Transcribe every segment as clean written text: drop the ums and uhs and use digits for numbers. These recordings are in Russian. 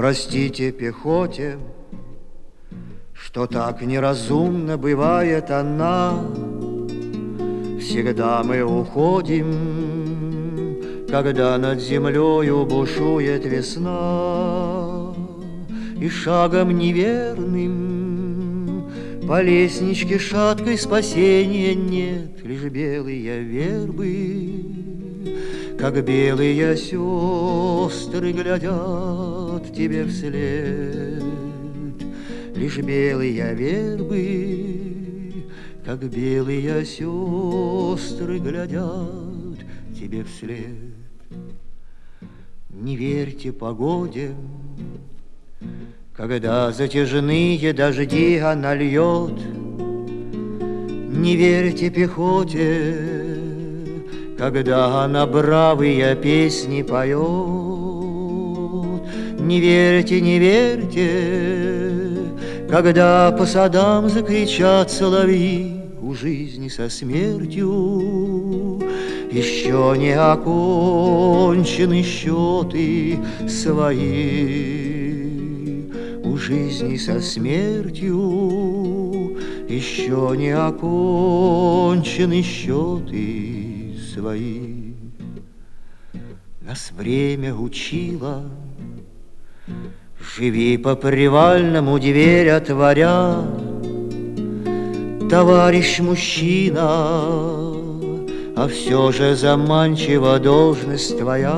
Простите пехоте, что так неразумно бывает она. Всегда мы уходим, когда над землею бушует весна, и шагом неверным по лестничке шаткой спасения нет, лишь белые вербы, как белые сестры, глядят тебе вслед. Лишь белые вербы, как белые сестры, глядят тебе вслед. Не верьте погоде, когда затяжные дожди она льет. Не верьте пехоте, когда она бравые песни поет. Не верьте, не верьте, когда по садам закричат соловьи. У жизни со смертью еще не окончены счеты свои. У жизни со смертью еще не окончены счеты свои. Нас время учило: живи по привальному, дверь отворя. Товарищ мужчина, а все же заманчива должность твоя.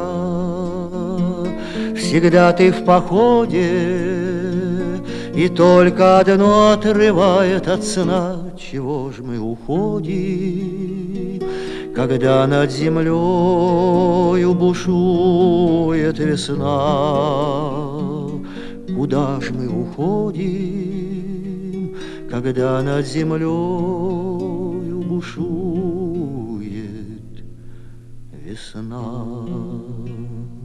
Всегда ты в походе, и только одно отрывает от сна. Чего ж мы уходим, когда над землею бушует весна? Куда ж мы уходим, когда над землею бушует весна?